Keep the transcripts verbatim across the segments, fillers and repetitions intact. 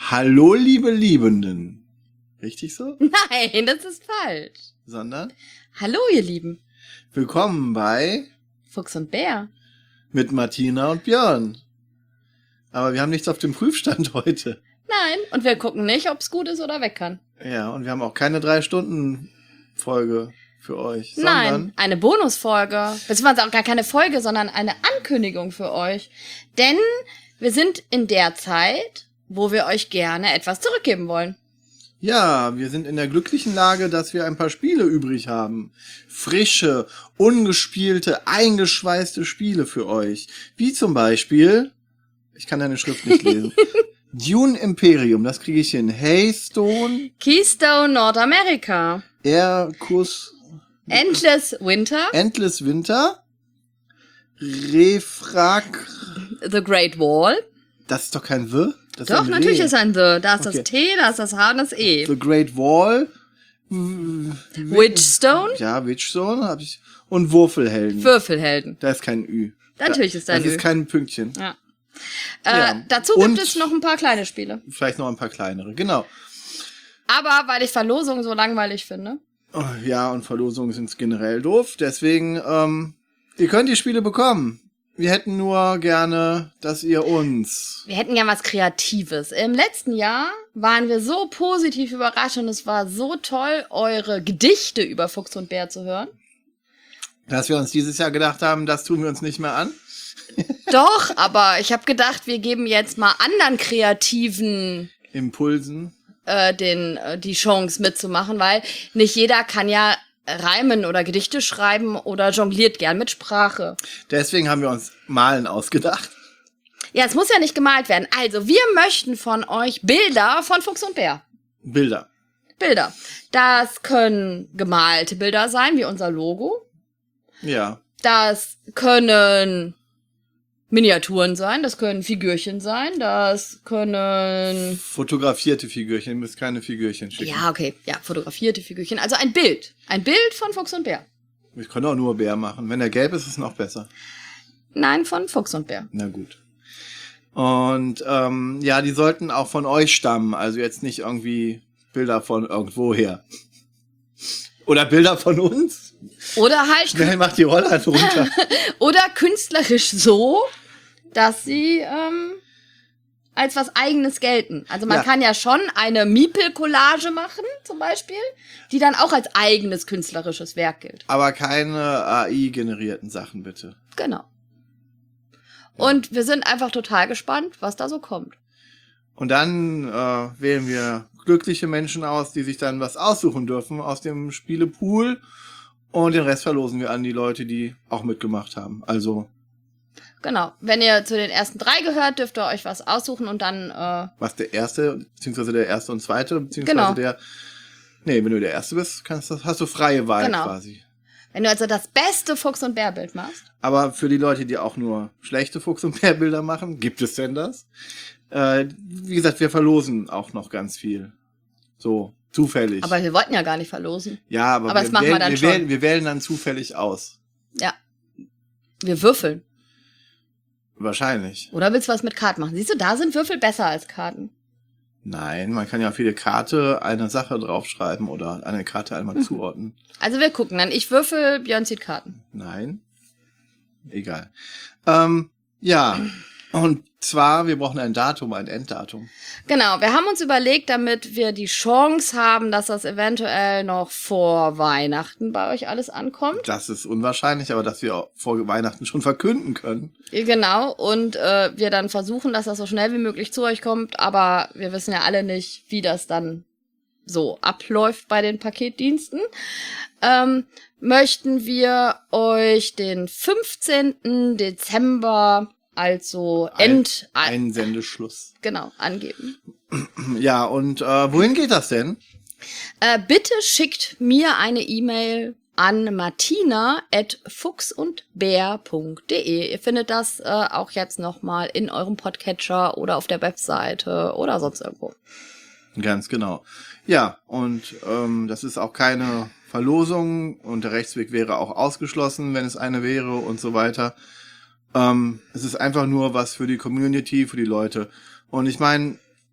Hallo, liebe Liebenden. Richtig so? Nein, das ist falsch. Sondern? Hallo, ihr Lieben. Willkommen bei Fuchs und Bär. Mit Martina und Björn. Aber wir haben nichts auf dem Prüfstand heute. Nein, und wir gucken nicht, ob es gut ist oder weg kann. Ja, und wir haben auch keine drei-Stunden-Folge für euch. Nein, Sondern eine Bonusfolge. Beziehungsweise auch gar keine Folge, sondern eine Ankündigung für euch. Denn wir sind in der Zeit, wo wir euch gerne etwas zurückgeben wollen. Ja, wir sind in der glücklichen Lage, dass wir ein paar Spiele übrig haben. Frische, ungespielte, eingeschweißte Spiele für euch. Wie zum Beispiel, ich kann deine Schrift nicht lesen, Dune Imperium, das kriege ich hin. Haystone, Keystone Nordamerika, Airkus, Endless Winter, Endless Winter, Refrag, The Great Wall. das ist doch kein The? Das Doch, ist ein natürlich Re. ist ein The. Da ist Okay. das T, da ist das H und das E. The Great Wall, Witchstone, ja, Witchstone habe ich, und Würfelhelden. Würfelhelden. Da ist kein Ü. Natürlich da, ist da ein Das Ü. ist kein Pünktchen. Ja. Äh, Ja. Dazu Und- gibt es noch ein paar kleine Spiele. Vielleicht noch ein paar kleinere, genau. Aber weil ich Verlosungen so langweilig finde. Oh, ja, und Verlosungen sind generell doof. Deswegen, ähm, ihr könnt die Spiele bekommen. Wir hätten nur gerne, dass ihr uns... Wir hätten gern was Kreatives. Im letzten Jahr waren wir so positiv überrascht und es war so toll, eure Gedichte über Fuchs und Bär zu hören. Dass wir uns dieses Jahr gedacht haben, das tun wir uns nicht mehr an. Doch, aber ich habe gedacht, wir geben jetzt mal anderen Kreativen Impulsen. äh, den äh, die Chance mitzumachen, weil nicht jeder kann ja reimen oder Gedichte schreiben oder jongliert gern mit Sprache. Deswegen haben wir uns Malen ausgedacht. Ja, es muss ja nicht gemalt werden. Also, wir möchten von euch Bilder von Fuchs und Bär. Bilder. Bilder. Das können gemalte Bilder sein, wie unser Logo. Ja. Das können Miniaturen sein, das können Figürchen sein, das können... Fotografierte Figürchen, ihr müsst keine Figürchen schicken. Ja, okay, ja, fotografierte Figürchen. Also ein Bild. Ein Bild von Fuchs und Bär. Ich kann auch nur Bär machen. Wenn er gelb ist, ist es noch besser. Nein, von Fuchs und Bär. Na gut. Und ähm, ja, die sollten auch von euch stammen. Also jetzt nicht irgendwie Bilder von irgendwoher. Oder Bilder von uns. Oder halt... Schnell macht die Roller runter. Oder künstlerisch so, dass sie ähm, als was Eigenes gelten. Also man Ja. kann ja schon eine Miepel-Collage machen, zum Beispiel, die dann auch als eigenes künstlerisches Werk gilt. Aber keine A I-generierten Sachen, bitte. Genau. Und wir sind einfach total gespannt, was da so kommt. Und dann äh, wählen wir glückliche Menschen aus, die sich dann was aussuchen dürfen aus dem Spielepool. Und den Rest verlosen wir an die Leute, die auch mitgemacht haben. Also, Genau. Wenn ihr zu den ersten drei gehört, dürft ihr euch was aussuchen und dann... Äh, was der Erste, beziehungsweise der Erste und Zweite, beziehungsweise Genau. der... Nee, wenn du der Erste bist, kannst, du- hast du freie Wahl Genau. quasi. wenn du also das beste Fuchs- und Bärbild machst. Aber für die Leute, die auch nur schlechte Fuchs- und Bärbilder machen, gibt es denn das? Äh, wie gesagt, wir verlosen auch noch ganz viel. So, zufällig. Aber wir wollten ja gar nicht verlosen. ja, aber, aber wir, das machen wir wählen, dann wir, schon. wählen, wir wählen dann zufällig aus. Ja. Wir würfeln. Wahrscheinlich. Oder willst du was mit Karten machen? Siehst du, da sind Würfel besser als Karten. Nein, man kann ja auf jede Karte eine Sache draufschreiben oder eine Karte einmal Mhm. zuordnen. Also wir gucken dann. Ich würfel, Björn zieht Karten. Nein. Egal. Ähm, ja. Und zwar, wir brauchen ein Datum, ein Enddatum. Genau, wir haben uns überlegt, damit wir die Chance haben, dass das eventuell noch vor Weihnachten bei euch alles ankommt. Das ist unwahrscheinlich, aber dass wir auch vor Weihnachten schon verkünden können. Genau, und äh, wir dann versuchen, dass das so schnell wie möglich zu euch kommt, aber wir wissen ja alle nicht, wie das dann so abläuft bei den Paketdiensten. Ähm, möchten wir euch den fünfzehnten Dezember also End... Ein, ein Sendeschluss. genau, angeben. Ja, und äh, wohin geht das denn? Äh, bitte schickt mir eine E-Mail an martina at fuchsundbär punkt de. Ihr findet das äh, auch jetzt nochmal in eurem Podcatcher oder auf der Webseite oder sonst irgendwo. Ganz genau. Ja, und ähm, das ist auch keine Verlosung und der Rechtsweg wäre auch ausgeschlossen, wenn es eine wäre und so weiter. Ähm, es ist einfach nur was für die Community, für die Leute. Und ich meine,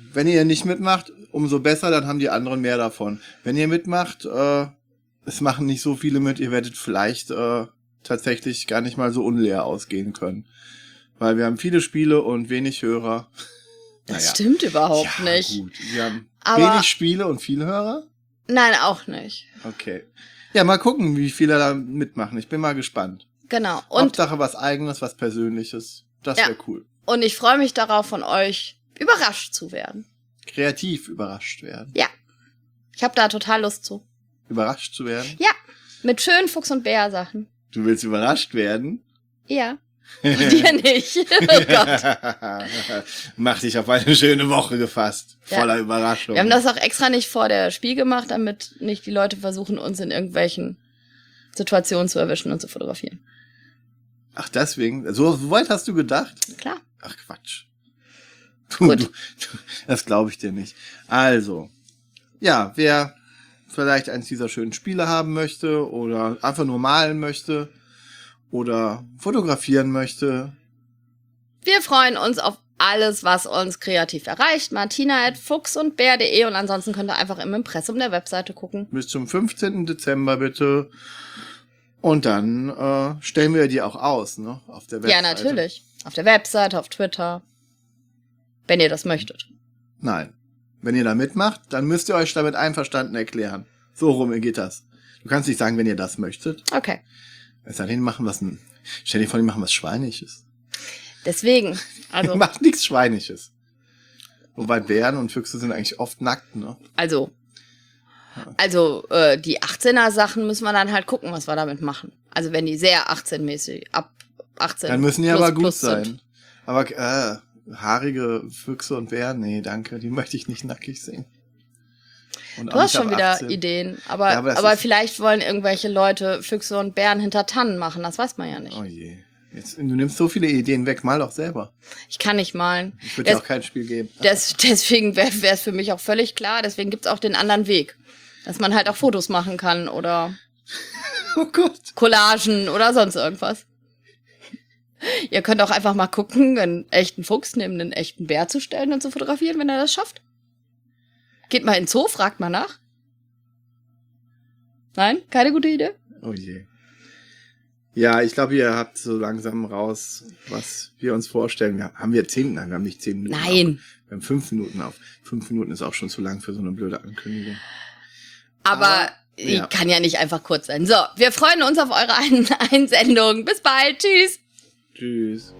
wenn ihr nicht mitmacht, umso besser, dann haben die anderen mehr davon. Wenn ihr mitmacht, äh, es machen nicht so viele mit, ihr werdet vielleicht äh, tatsächlich gar nicht mal so unleer ausgehen können. Weil wir haben viele Spiele und wenig Hörer. Das Naja. stimmt überhaupt Ja, nicht. gut. Wir haben Aber- wenig Spiele und viele Hörer? Nein, auch nicht. Okay. Ja, mal gucken, wie viele da mitmachen. Ich bin mal gespannt. Genau. Und, Hauptsache was Eigenes, was Persönliches. Das Ja. wäre cool. und ich freue mich darauf, von euch überrascht zu werden. Kreativ überrascht werden. Ja. Ich habe da total Lust zu. Überrascht zu werden? Ja. Mit schönen Fuchs- und Bär-Sachen. Du willst überrascht werden? Ja. Und dir nicht. Oh Gott. Mach dich auf eine schöne Woche gefasst. Ja. Voller Überraschung. Wir haben das auch extra nicht vor der Spiel gemacht, damit nicht die Leute versuchen, uns in irgendwelchen Situationen zu erwischen und zu fotografieren. Ach, deswegen? So, so weit hast du gedacht? Klar. Ach, Quatsch. Du, Gut. du, du, das glaube ich dir nicht. Also, ja, wer vielleicht eins dieser schönen Spiele haben möchte oder einfach nur malen möchte oder fotografieren möchte, Wir freuen uns auf alles, was uns kreativ erreicht. Martina at fuchs und bär punkt de und ansonsten könnt ihr einfach im Impressum der Webseite gucken. bis zum fünfzehnten Dezember bitte. Und dann äh, stellen wir die auch aus, ne? Auf der Webseite. Ja, natürlich. Auf der Webseite, auf Twitter. Wenn ihr das möchtet. Nein. Wenn ihr da mitmacht, dann müsst ihr euch damit einverstanden erklären. So rum geht das. Du kannst nicht sagen, wenn ihr das möchtet. Okay. Es sei denn, die machen was, stell dir vor, die machen was Schweiniges. Deswegen, also, Macht nichts Schweiniges. Wobei Bären und Füchse sind eigentlich oft nackt, ne? also, also äh, die achtzehner Sachen müssen wir dann halt gucken, was wir damit machen. Also wenn die sehr achtzehn-mäßig, ab achtzehn Dann müssen die plus, aber gut plus sein. sind. Aber äh, haarige Füchse und Bären, nee, danke, die möchte ich nicht nackig sehen. Und Du auch hast nicht schon ab wieder achtzehn. Ideen, aber, Ja, aber das aber ist- vielleicht wollen irgendwelche Leute Füchse und Bären hinter Tannen machen, das weiß man ja nicht. Oh je. Jetzt, du nimmst so viele Ideen weg, mal doch selber. Ich kann nicht malen. Ich würde dir Des- auch kein Spiel geben. Des, deswegen wäre es für mich auch völlig klar, deswegen gibt's auch den anderen Weg. Dass man halt auch Fotos machen kann oder Oh Gott. Collagen oder sonst irgendwas. Ihr könnt auch einfach mal gucken, einen echten Fuchs neben einen echten Bär zu stellen und zu fotografieren, wenn er das schafft. Geht mal in den Zoo, fragt mal nach. Nein? Keine gute Idee? Oh je. Ja, ich glaube, ihr habt so langsam raus, was wir uns vorstellen. Wir, haben wir zehn? Nein, wir haben nicht zehn Minuten. Nein. Auf. Wir haben fünf Minuten auf. Fünf Minuten ist auch schon zu lang für so eine blöde Ankündigung. Aber Aber, die ja. kann ja nicht einfach kurz sein. So, wir freuen uns auf eure Ein Einsendung. Bis bald. Tschüss. Tschüss.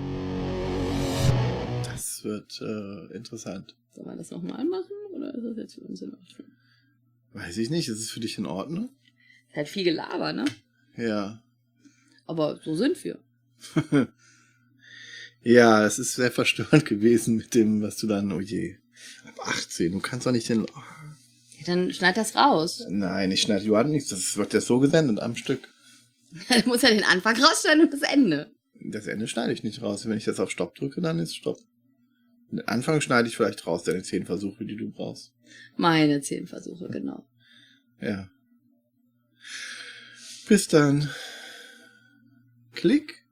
Das wird äh, interessant. Sollen wir das nochmal machen oder ist das jetzt für uns in Ordnung? Weiß ich nicht. Ist es für dich in Ordnung? Ist halt viel Gelaber, ne? Ja. Aber so sind wir. Ja, es ist sehr verstörend gewesen mit dem, was du dann, oh je. Ab achtzehn, du kannst doch nicht den... Ja, dann schneid das raus. Nein, ich schneide überhaupt nichts. Das wird ja so gesendet am Stück. Du musst ja den Anfang rausschneiden und das Ende. Das Ende schneide ich nicht raus. Wenn ich jetzt auf Stopp drücke, dann ist Stopp. Den Anfang schneide ich vielleicht raus, deine zehn Versuche, die du brauchst. Meine zehn Versuche, genau. Ja. Bis dann. Klick.